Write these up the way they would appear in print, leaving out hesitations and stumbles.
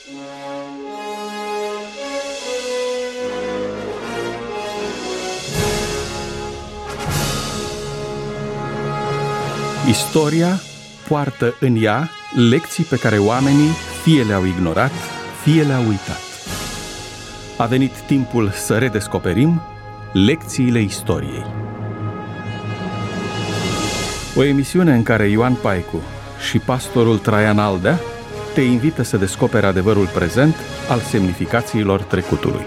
Istoria poartă în ea lecții pe care oamenii fie le-au ignorat, fie le-au uitat. A venit timpul să redescoperim lecțiile istoriei. O emisiune în care Ioan Paicu și pastorul Traian Aldea te invită să descoperi adevărul prezent al semnificațiilor trecutului.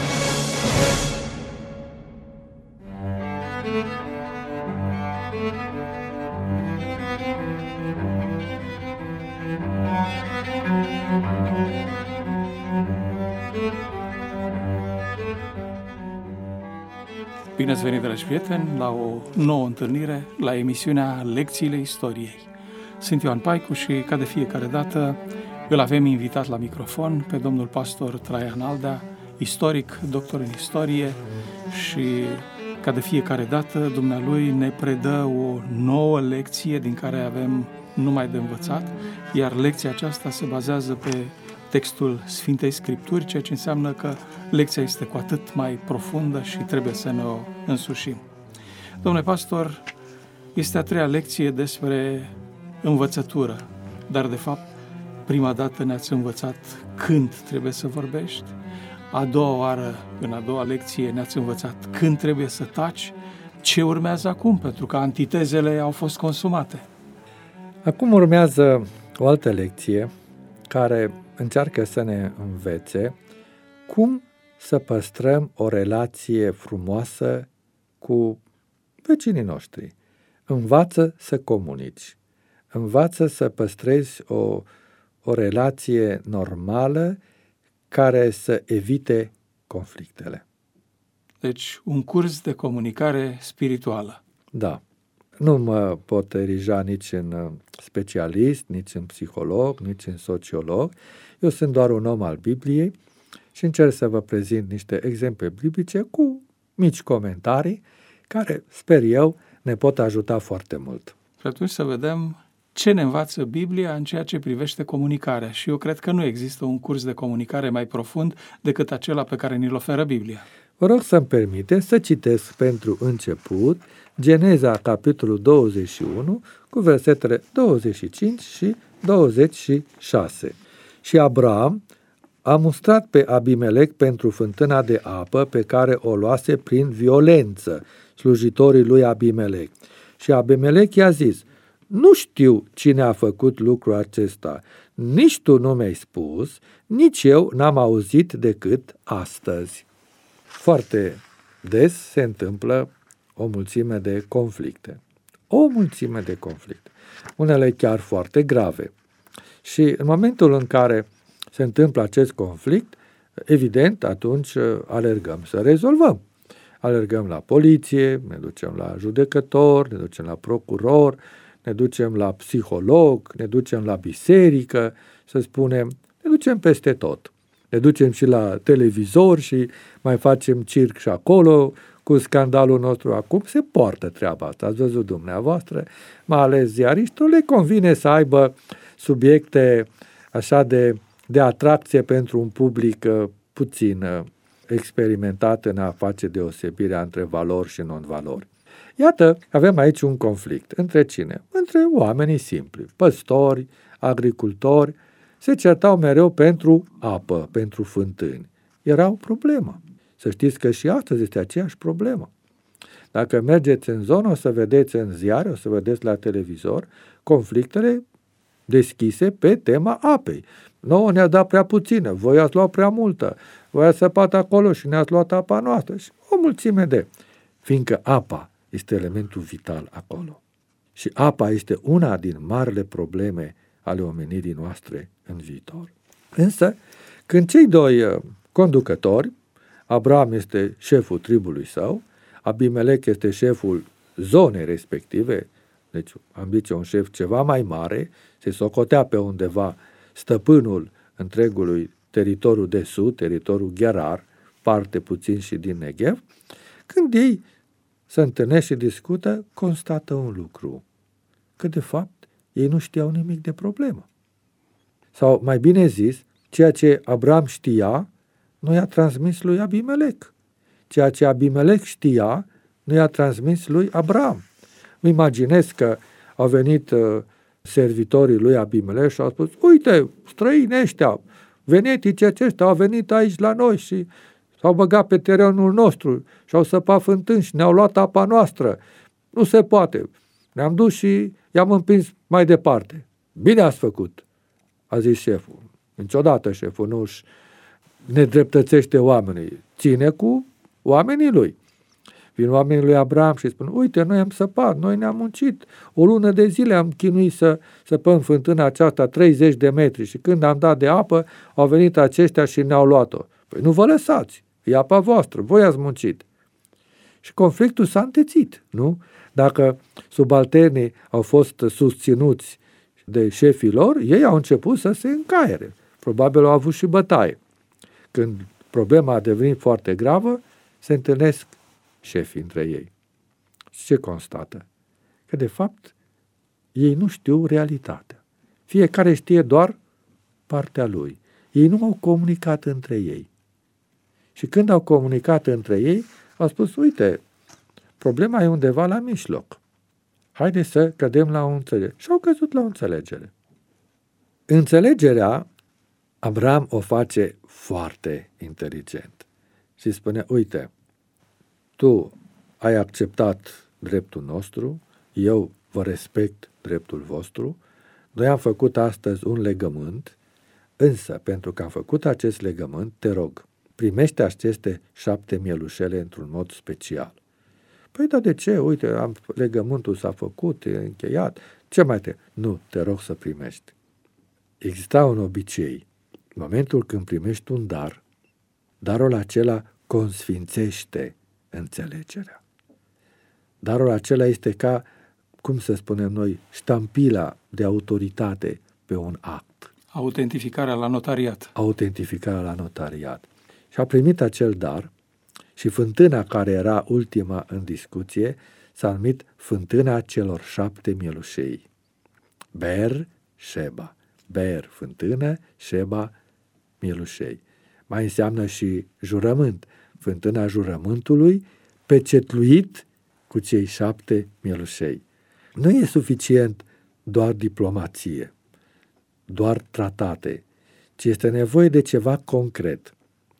Bine ați venit, dragi prieteni, la o nouă întâlnire, la emisiunea Lecțiile Istoriei. Sunt Ioan Paicu și, ca de fiecare dată, îl avem invitat la microfon pe domnul pastor Traian Aldea, istoric, doctor în istorie, și, ca de fiecare dată, dumnealui ne predă o nouă lecție din care avem numai de învățat, iar lecția aceasta se bazează pe textul Sfintei Scripturi, ceea ce înseamnă că lecția este cu atât mai profundă și trebuie să ne o însușim. Domnule pastor, este a treia lecție despre învățătură, dar de fapt prima dată ne-ați învățat când trebuie să vorbești, a doua oară, în a doua lecție, ne-ați învățat când trebuie să taci. Ce urmează acum? Pentru că antitezele au fost consumate. Acum urmează o altă lecție care încearcă să ne învețe cum să păstrăm o relație frumoasă cu vecinii noștri. Învață să comunici, învață să păstrezi o relație normală care să evite conflictele. Deci, un curs de comunicare spirituală. Da. Nu mă pot erija nici în specialist, nici în psiholog, nici în sociolog. Eu sunt doar un om al Bibliei și încerc să vă prezint niște exemple biblice cu mici comentarii care, sper eu, ne pot ajuta foarte mult. Și atunci să vedem ce ne învață Biblia în ceea ce privește comunicarea. Și eu cred că nu există un curs de comunicare mai profund decât acela pe care ni-l oferă Biblia. Vă rog să-mi permiteți să citesc pentru început Geneza, capitolul 21, cu versetele 25 și 26. Și Abraham a mustrat pe Abimelec pentru fântâna de apă pe care o luase prin violență slujitorii lui Abimelec. Și Abimelec i-a zis: nu știu cine a făcut lucrul acesta, nici tu nu mi-ai spus, nici eu n-am auzit decât astăzi. Foarte des se întâmplă o mulțime de conflicte. O mulțime de conflicte. Unele chiar foarte grave. Și în momentul în care se întâmplă acest conflict, evident, atunci alergăm să rezolvăm. Alergăm la poliție, ne ducem la judecător, ne ducem la procuror, ne ducem la psiholog, ne ducem la biserică, să spunem, ne ducem peste tot. Ne ducem și la televizor și mai facem circ și acolo cu scandalul nostru. Acum se poartă treaba asta, ați văzut dumneavoastră, mai ales ziariștilor, le convine să aibă subiecte așa de atracție pentru un public puțin experimentat în a face deosebirea între valori și non-valori. Iată, avem aici un conflict. Între cine? Între oamenii simpli, păstori, agricultori, se certau mereu pentru apă, pentru fântâni. Era o problemă. Să știți că și astăzi este aceeași problemă. Dacă mergeți în zonă, o să vedeți în ziare, o să vedeți la televizor, conflictele deschise pe tema apei. Nouă ne-a dat prea puțină, voi ați luat prea multă, voi ați săpat acolo și ne-ați luat apa noastră. Și o mulțime fiindcă apa este elementul vital acolo. Și apa este una din marile probleme ale omenirii noastre în viitor. Însă, când cei doi conducători, Abraham este șeful tribului său, Abimelec este șeful zonei respective, deci am zice un șef ceva mai mare, se socotea pe undeva stăpânul întregului teritoriu de sud, teritoriul Gerar, parte puțin și din Negev, când ei se întâlnesc și discută, constată un lucru, că de fapt ei nu știau nimic de problemă. Sau mai bine zis, Ceea ce Abram știa, nu i-a transmis lui Abimelec. Ceea ce Abimelec știa, nu i-a transmis lui Abram. Mă imaginez că au venit servitorii lui Abimelec și au spus, uite, străini ăștia, venetici aceștia au venit aici la noi și s-au băgat pe terenul nostru și au săpat fântâni și ne-au luat apa noastră. Nu se poate. Ne-am dus și i-am împins mai departe. Bine ați făcut, a zis șeful. Niciodată șeful nu își nedreptățește oamenii. Ține cu oamenii lui. Vin oamenii lui Abraham și spun, uite, noi am săpat, noi ne-am muncit. O lună de zile am chinuit să săpăm fântâna aceasta 30 de metri și când am dat de apă, au venit aceștia și ne-au luat-o. Păi nu vă lăsați, e apa voastră, voi ați muncit. Și conflictul s-a întețit, nu? Dacă subalternii au fost susținuți de șefii lor, ei au început să se încaiere. Probabil au avut și bătaie. Când problema a devenit foarte gravă, se întâlnesc șefii între ei. Și ce constată? Că, de fapt, ei nu știu realitatea. Fiecare știe doar partea lui. Ei nu au comunicat între ei. Și când au comunicat între ei, au spus, uite, problema e undeva la mijloc. Haideți să cădem la o înțelegere. Și au căzut la o înțelegere. Înțelegerea, Abraham o face foarte inteligent. Și spune, uite, tu ai acceptat dreptul nostru, eu vă respect dreptul vostru, noi am făcut astăzi un legământ, însă pentru că am făcut acest legământ, te rog, primește aceste 7 mielușele într-un mod special. Păi, dar de ce? Uite, legământul s-a făcut, e încheiat, ce mai te... Nu, te rog să primești. Exista un obicei. În momentul când primești un dar, darul acela consfințește înțelegerea. Darul acela este ca, cum să spunem noi, ștampila de autoritate pe un act. Autentificarea la notariat. Autentificarea la notariat. Și a primit acel dar și fântâna care era ultima în discuție s-a numit fântâna celor 7 mielușei. Ber, Sheba. Ber, fântână, Sheba, mielușei. Mai înseamnă și jurământ. Fântâna jurământului pecetluit cu cei 7 mielușei. Nu e suficient doar diplomație, doar tratate, ci este nevoie de ceva concret.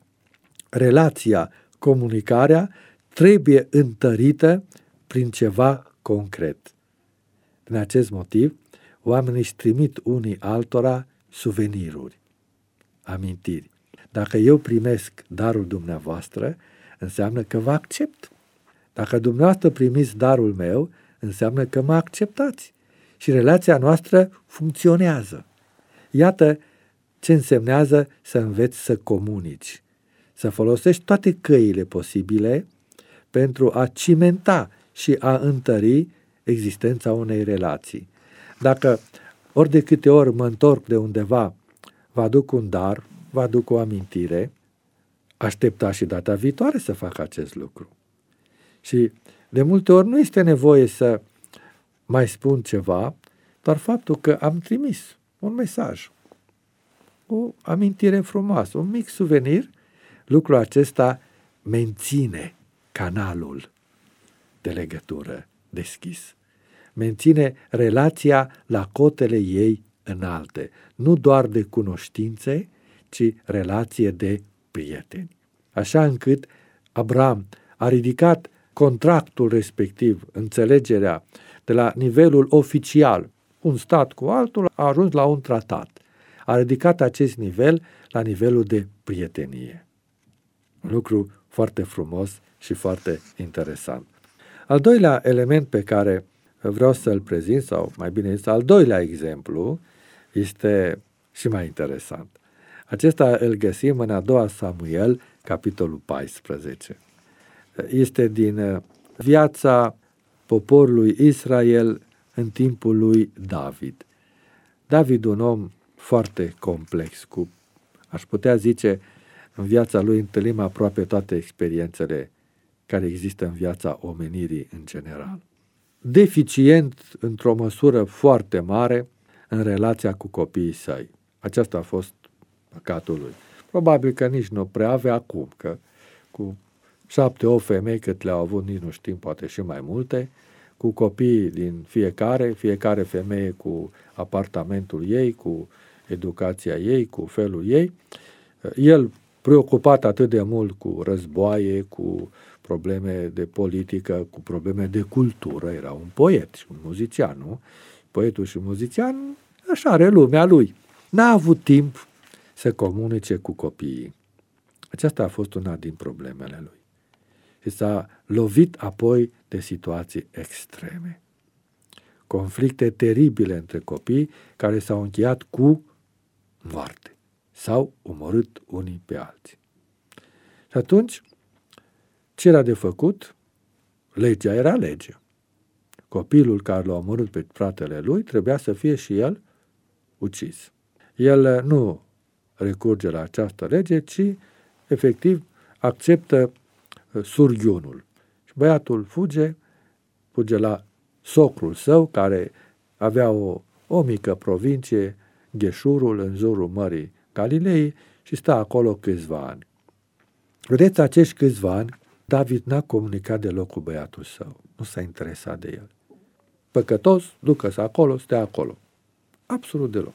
Relația, comunicarea trebuie întărită prin ceva concret. Din acest motiv, oamenii își trimit unii altora suveniruri, amintiri. Dacă eu primesc darul dumneavoastră, înseamnă că vă accept. Dacă dumneavoastră primiți darul meu, înseamnă că mă acceptați. Și relația noastră funcționează. Iată ce însemnează să înveți să comunici. Să folosești toate căile posibile pentru a cimenta și a întări existența unei relații. Dacă ori de câte ori mă întorc de undeva, vă aduc un dar, vă aduc o amintire, aștepta și data viitoare să fac acest lucru. Și de multe ori nu este nevoie să mai spun ceva, doar faptul că am trimis un mesaj, o amintire frumoasă, un mic suvenir, lucrul acesta menține canalul de legătură deschis. Menține relația la cotele ei înalte, nu doar de cunoștințe, ci relație de prieteni. Așa încât Abraham a ridicat contractul respectiv, înțelegerea, de la nivelul oficial, un stat cu altul, a ajuns la un tratat. A ridicat acest nivel la nivelul de prietenie. Un lucru foarte frumos și foarte interesant. Al doilea element pe care vreau să-l prezint, sau mai bine zis, al doilea exemplu, este și mai interesant. Acesta îl găsim în a doua Samuel, capitolul 14. Este din viața poporului Israel în timpul lui David. David, un om foarte complex, aș putea zice, în viața lui întâlnim aproape toate experiențele care există în viața omenirii în general. Deficient într-o măsură foarte mare în relația cu copiii săi. Aceasta a fost păcatul lui. Probabil că nici nu prea avea acum, că cu 7-8 femei cât le-au avut, nici nu știm, poate și mai multe, cu copiii din fiecare femeie cu apartamentul ei, cu educația ei, cu felul ei. El, preocupat atât de mult cu războaie, cu probleme de politică, cu probleme de cultură, era un poet și un muzician, nu? Poetul și muzician, așa are lumea lui. N-a avut timp să comunice cu copiii. Aceasta a fost una din problemele lui. Și s-a lovit apoi de situații extreme. Conflicte teribile între copii care s-au încheiat cu moarte. S-au omorât unii pe alții. Și atunci, ce era de făcut? Legea era lege. Copilul care l-a omorât pe fratele lui trebuia să fie și el ucis. El nu recurge la această lege, ci efectiv acceptă surghiunul. Și băiatul fuge la socrul său, care avea o mică provincie, Gheșurul, în jurul Mării Galilei, și stă acolo câțiva ani. Vedeți, acești câțiva ani, David n-a comunicat deloc cu băiatul său. Nu s-a interesat de el. Păcătos, ducă-se acolo, stea acolo. Absolut deloc.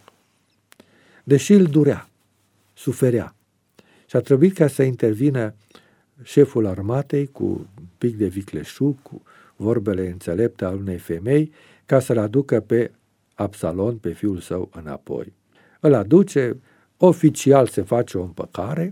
Deși îl durea, suferea. Și a trebuit ca să intervină șeful armatei cu un pic de vicleșug, cu vorbele înțelepte al unei femei, ca să-l aducă pe Absalon, pe fiul său, înapoi. Îl aduce, oficial se face o împăcare,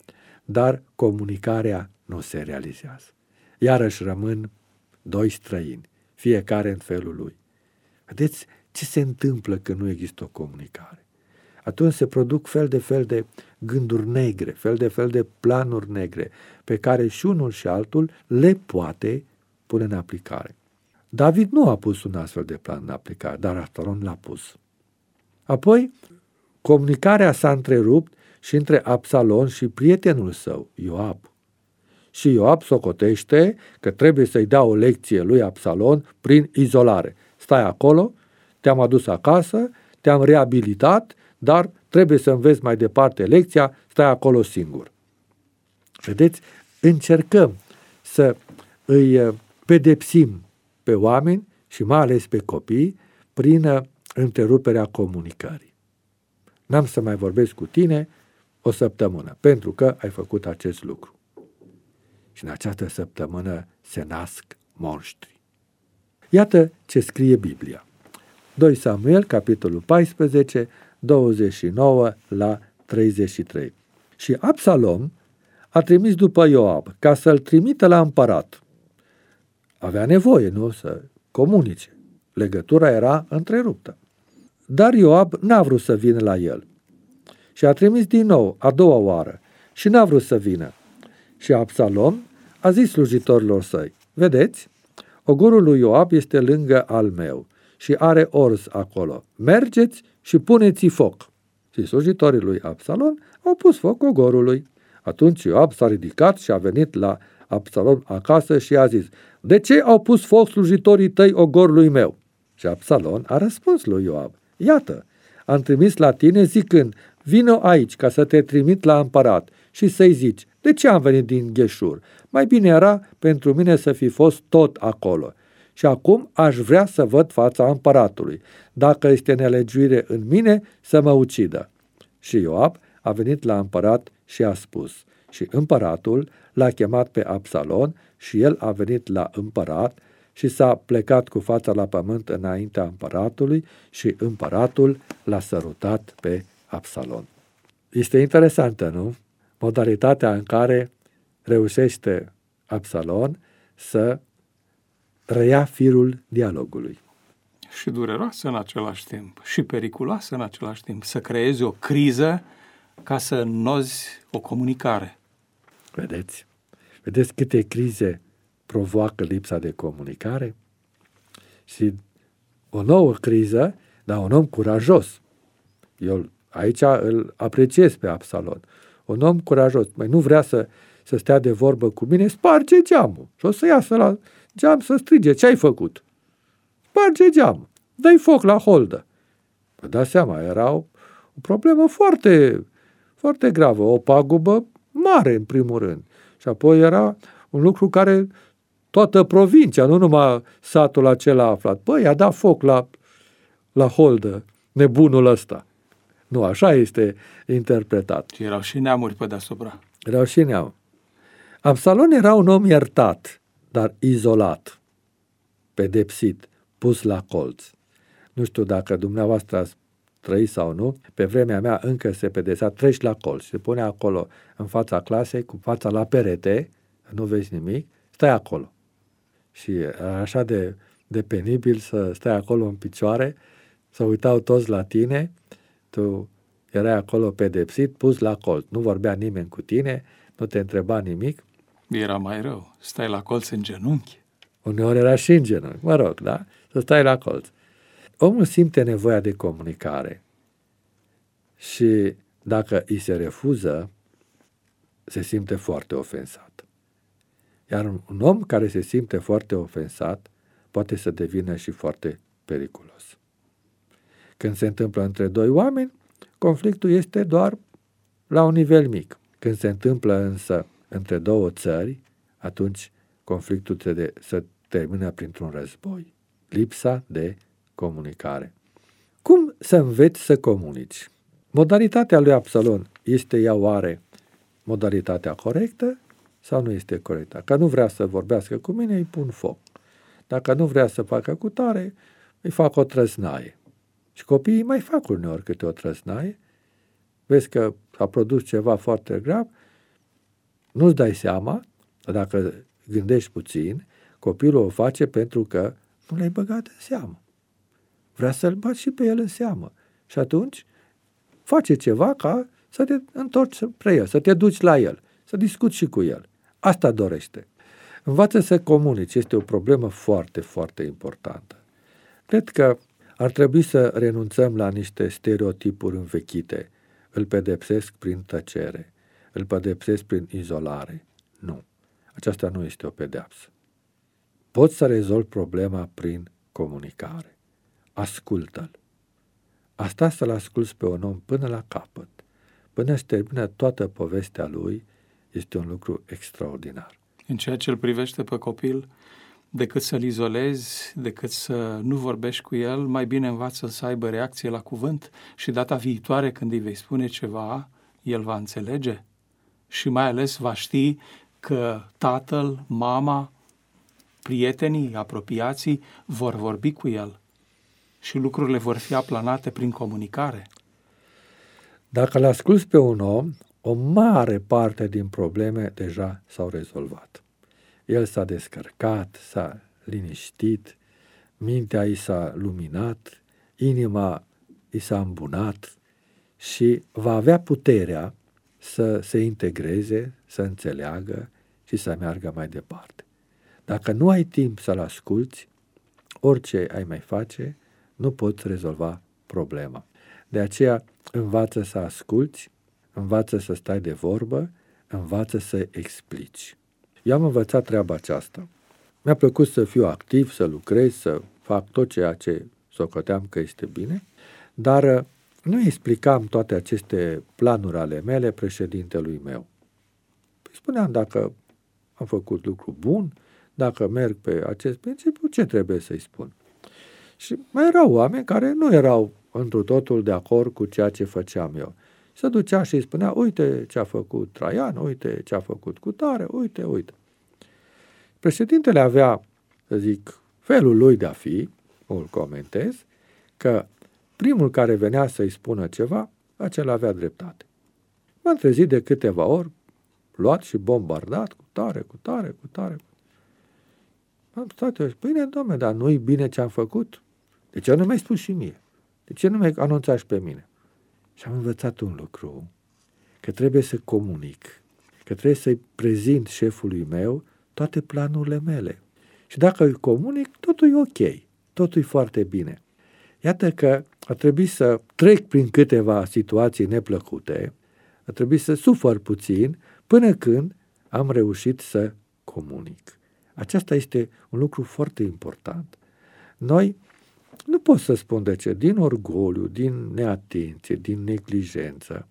dar comunicarea nu se realizează. Iarăși rămân doi străini, fiecare în felul lui. Vedeți ce se întâmplă când nu există o comunicare? Atunci se produc fel de gânduri negre, fel de planuri negre, pe care și unul și altul le poate pune în aplicare. David nu a pus un astfel de plan în aplicare, dar Absalom l-a pus. Apoi, comunicarea s-a întrerupt și între Absalom și prietenul său, Ioab. Și Ioab socotește că trebuie să-i dea o lecție lui Absalom prin izolare. Stai acolo, te-am adus acasă, te-am reabilitat, dar trebuie să înveți mai departe lecția, stai acolo singur. Vedeți, încercăm să îi pedepsim pe oameni și mai ales pe copii prin întreruperea comunicării. N-am să mai vorbesc cu tine o săptămână, pentru că ai făcut acest lucru. Și în această săptămână se nasc monștri. Iată ce scrie Biblia. 2 Samuel, capitolul 14, 29 la 33. Și Absalom a trimis după Ioab ca să-l trimită la împărat. Avea nevoie, nu, să comunice. Legătura era întreruptă. Dar Ioab n-a vrut să vină la el. Și a trimis din nou, a doua oară, și n-a vrut să vină. Și Absalom a zis slujitorilor săi, vedeți, ogorul lui Ioab este lângă al meu și are ors acolo. Mergeți și puneți-i foc. Și slujitorii lui Absalom au pus foc ogorului. Atunci Ioab s-a ridicat și a venit la Absalom acasă și a zis, de ce au pus foc slujitorii tăi ogorului meu? Și Absalom a răspuns lui Ioab, iată, am trimis la tine zicând, vino aici ca să te trimit la împărat și să-i zici, de ce am venit din Gheșur? Mai bine era pentru mine să fi fost tot acolo. Și acum aș vrea să văd fața împăratului. Dacă este nelegiuire în mine, să mă ucidă. Și Ioab a venit la împărat și a spus. Și împăratul l-a chemat pe Absalom și el a venit la împărat și s-a plecat cu fața la pământ înaintea împăratului și împăratul l-a sărutat pe Absalom. Este interesantă, nu? Modalitatea în care reușește Absalom să reia firul dialogului. Și dureroasă în același timp, și periculoasă în același timp, să creezi o criză ca să înnozi o comunicare. Vedeți câte crize provoacă lipsa de comunicare? Și o nouă criză, dar un om curajos. Eu aici îl apreciez pe Absalom. Un om curajos. Nu vrea să stea de vorbă cu mine, sparge geamul. Și o să iasă la geam să strige. Ce ai făcut? Sparge geamul. Dă-i foc la holdă. Vă dați seama, era o problemă foarte, foarte gravă, o pagubă mare în primul rând. Și apoi era un lucru care toată provincia, nu numai satul acela aflat. Băi, a dat foc la holdă, nebunul ăsta. Nu, așa este interpretat. Și erau și neamuri pe deasupra. Erau și neamuri. Absalom era un om iertat, dar izolat, pedepsit, pus la colț. Nu știu dacă dumneavoastră ați trăit sau nu, pe vremea mea încă se pedepsea, treci la colț, se pune acolo în fața clasei, cu fața la perete, nu vezi nimic, stai acolo. Și așa de penibil să stai acolo în picioare, să uitau toți la tine, tu erai acolo pedepsit, pus la colț. Nu vorbea nimeni cu tine, nu te întreba nimic. Era mai rău. Stai la colț în genunchi. Uneori era și în genunchi, mă rog, da? Să stai la colț. Omul simte nevoia de comunicare și dacă îi se refuză, se simte foarte ofensat. Iar un om care se simte foarte ofensat poate să devină și foarte periculos. Când se întâmplă între doi oameni, conflictul este doar la un nivel mic. Când se întâmplă însă între două țări, atunci conflictul se termină printr-un război. Lipsa de comunicare. Cum să înveți să comunici? Modalitatea lui Absalom este ea oare modalitatea corectă sau nu este corectă? Dacă nu vrea să vorbească cu mine, îi pun foc. Dacă nu vrea să facă cutare, îi fac o trăznaie. Și copiii mai fac uneori câte o trăznaie. Vezi că a produs ceva foarte grav, nu-ți dai seama, dacă gândești puțin, copilul o face pentru că nu l-ai băgat în seamă. Vrea să-l bați și pe el în seamă. Și atunci face ceva ca să te întorci spre el, să te duci la el, să discuți și cu el. Asta dorește. Învață să comunici. Este o problemă foarte, foarte importantă. Cred că ar trebui să renunțăm la niște stereotipuri învechite. Îl pedepsesc prin tăcere, îl pedepsesc prin izolare. Nu. Aceasta nu este o pedeapsă. Poți să rezolvi problema prin comunicare. Ascultă-l. Asta să-l asculți pe un om până la capăt, până își termină toată povestea lui, este un lucru extraordinar. În ceea ce îl privește pe copil, decât să-l izolezi, decât să nu vorbești cu el, mai bine învață să aibă reacție la cuvânt și data viitoare când îi vei spune ceva, el va înțelege și mai ales va ști că tatăl, mama, prietenii, apropiații vor vorbi cu el și lucrurile vor fi aplanate prin comunicare. Dacă îl asculți pe un om, o mare parte din probleme deja s-au rezolvat. El s-a descărcat, s-a liniștit, mintea i s-a luminat, inima i s-a îmbunat și va avea puterea să se integreze, să înțeleagă și să meargă mai departe. Dacă nu ai timp să-l asculți, orice ai mai face, nu poți rezolva problema. De aceea învață să asculți, învață să stai de vorbă, învață să explici. Eu am învățat treaba aceasta. Mi-a plăcut să fiu activ, să lucrez, să fac tot ceea ce socoteam că este bine, dar nu explicam toate aceste planuri ale mele președintelui meu. Îi spuneam dacă am făcut lucru bun, dacă merg pe acest principiu, ce trebuie să-i spun? Și mai erau oameni care nu erau întru totul de acord cu ceea ce făceam eu. Se ducea și îi spunea, uite ce a făcut Traian, uite ce a făcut cutare, uite. Președintele avea, să zic, felul lui de a fi, îl comentez, că primul care venea să-i spună ceva, acela avea dreptate. M-am trezit de câteva ori, luat și bombardat, cu tare. Am stat eu, bine, dom'le, dar nu-i bine ce am făcut? De ce nu mi-ai spus și mie? De ce nu mi-ai anunțat și pe mine? Și am învățat un lucru, că trebuie să comunic, că trebuie să-i prezint șefului meu toate planurile mele. Și dacă îi comunic, totul e ok, totul e foarte bine. Iată că a trebuit să trec prin câteva situații neplăcute, a trebuit să sufăr puțin până când am reușit să comunic. Aceasta este un lucru foarte important. Noi nu pot să spun de ce, din orgoliu, din neatenție, din neglijență,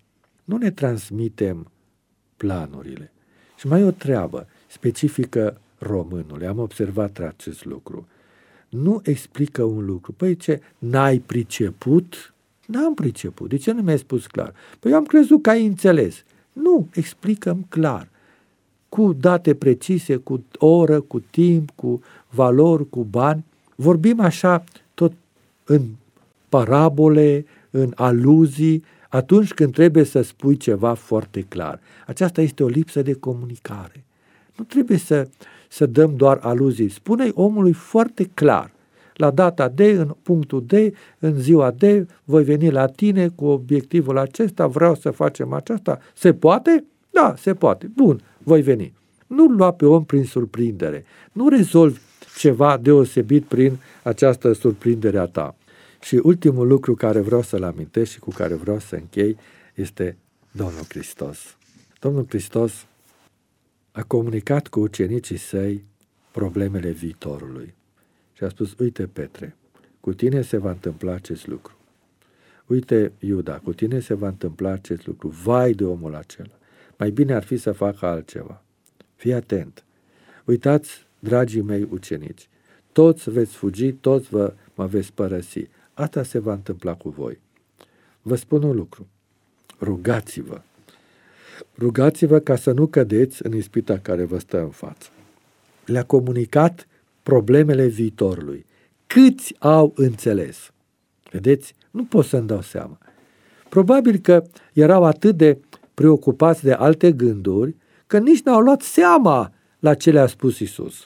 nu ne transmitem planurile. Și mai e o treabă specifică românului. Am observat acest lucru. Nu explică un lucru. Păi ce, n-ai priceput? N-am priceput. De ce nu mi-ai spus clar? Păi eu am crezut că ai înțeles. Nu, explicăm clar. Cu date precise, cu oră, cu timp, cu valori, cu bani. Vorbim așa tot în parabole, în aluzii, atunci când trebuie să spui ceva foarte clar. Aceasta este o lipsă de comunicare. Nu trebuie să dăm doar aluzii. Spune-i omului foarte clar. La data D, în punctul D, în ziua D, voi veni la tine cu obiectivul acesta, vreau să facem aceasta. Se poate? Da, se poate. Bun, voi veni. Nu-l lua pe om prin surprindere. Nu rezolvi ceva deosebit prin această surprindere a ta. Și ultimul lucru care vreau să-l amintesc și cu care vreau să închei este Domnul Hristos. Domnul Hristos a comunicat cu ucenicii săi problemele viitorului. Și a spus, uite Petre, cu tine se va întâmpla acest lucru. Uite Iuda, cu tine se va întâmpla acest lucru. Vai de omul acela. Mai bine ar fi să facă altceva. Fii atent. Uitați, dragii mei ucenici, toți veți fugi, toți mă veți părăsi. Asta se va întâmpla cu voi. Vă spun un lucru. Rugați-vă. Rugați-vă ca să nu cădeți în ispita care vă stă în față. Le-a comunicat problemele viitorului. Câți au înțeles? Vedeți? Nu pot să-mi dau seama. Probabil că erau atât de preocupați de alte gânduri că nici n-au luat seama la ce le-a spus Iisus.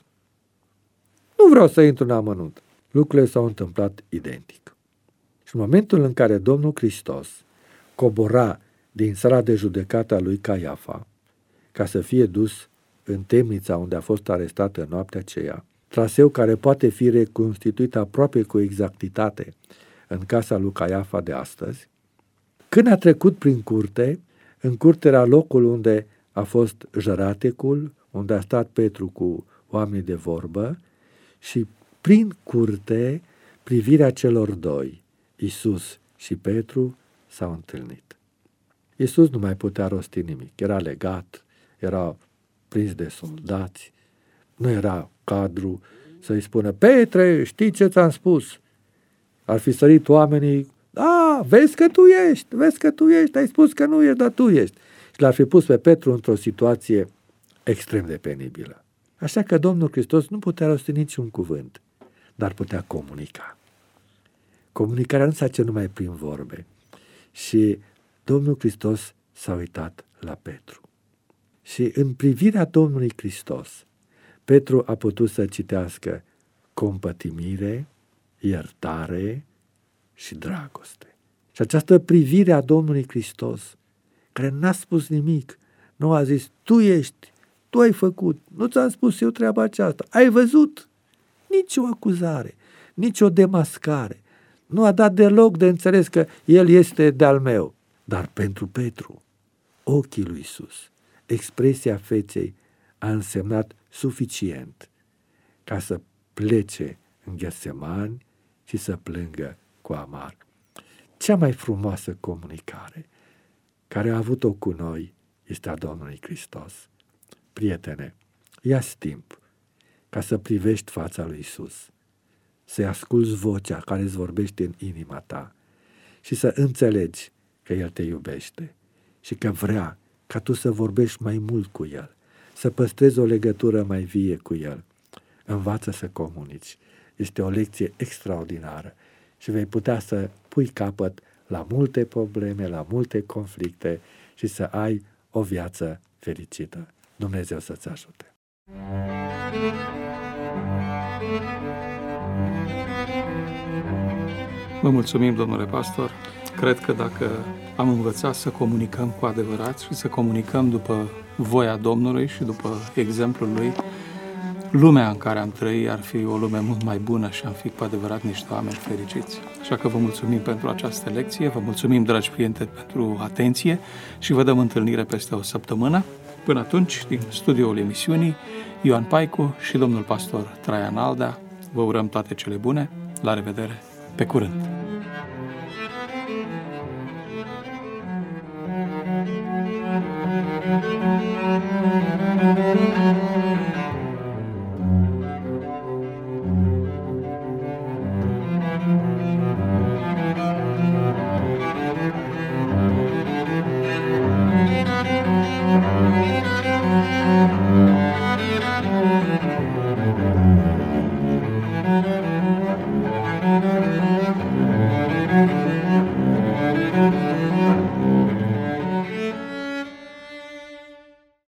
Nu vreau să intru în amănunt. Lucrurile s-au întâmplat identic. Și în momentul în care Domnul Hristos cobora din sala de judecată a lui Caiafa ca să fie dus în temnița unde a fost arestat în noaptea aceea, traseu care poate fi reconstituit aproape cu exactitate în casa lui Caiafa de astăzi, când a trecut prin curte, în curte era locul unde a fost jăratecul, unde a stat Petru cu oamenii de vorbă și prin curte privirea celor doi, Iisus și Petru, s-au întâlnit. Iisus nu mai putea rosti nimic, era legat, era prins de soldați, nu era cadru să-i spună, Petre, știi ce ți-am spus? Ar fi sărit oamenii, vezi că tu ești, ai spus că nu ești, dar tu ești. Și l-ar fi pus pe Petru într-o situație extrem de penibilă. Așa că Domnul Hristos nu putea rosti niciun cuvânt, dar putea comunica. Comunicarea nu se face numai prin vorbe. Și Domnul Hristos s-a uitat la Petru. Și în privirea Domnului Hristos, Petru a putut să citească compătimire, iertare și dragoste. Și această privire a Domnului Hristos, care n-a spus nimic, nu a zis, tu ești, tu ai făcut, nu ți-am spus eu treaba aceasta, ai văzut? Nici o acuzare, nici o demascare. Nu a dat deloc de înțeles că el este de-al meu. Dar pentru Petru, ochii lui Iisus, expresia feței a însemnat suficient ca să plece în Ghetsemani și să plângă cu amar. Cea mai frumoasă comunicare care a avut-o cu noi este a Domnului Hristos. Prietene, ia-ți timp ca să privești fața lui Iisus, să-i asculți vocea care îți vorbește în inima ta și să înțelegi că El te iubește și că vrea ca tu să vorbești mai mult cu El, să păstrezi o legătură mai vie cu El. Învață să comunici. Este o lecție extraordinară și vei putea să pui capăt la multe probleme, la multe conflicte și să ai o viață fericită. Dumnezeu să-ți ajute! Vă mulțumim, domnule pastor. Cred că dacă am învățat să comunicăm cu adevărat și să comunicăm după voia Domnului și după exemplul Lui, lumea în care am trăit ar fi o lume mult mai bună și am fi cu adevărat niște oameni fericiți. Așa că vă mulțumim pentru această lecție, vă mulțumim, dragi prieteni, pentru atenție și vă dăm întâlnire peste o săptămână. Până atunci, din studioul emisiunii, Ioan Paicu și domnul pastor Traian Aldea, vă urăm toate cele bune. La revedere! Pe curând!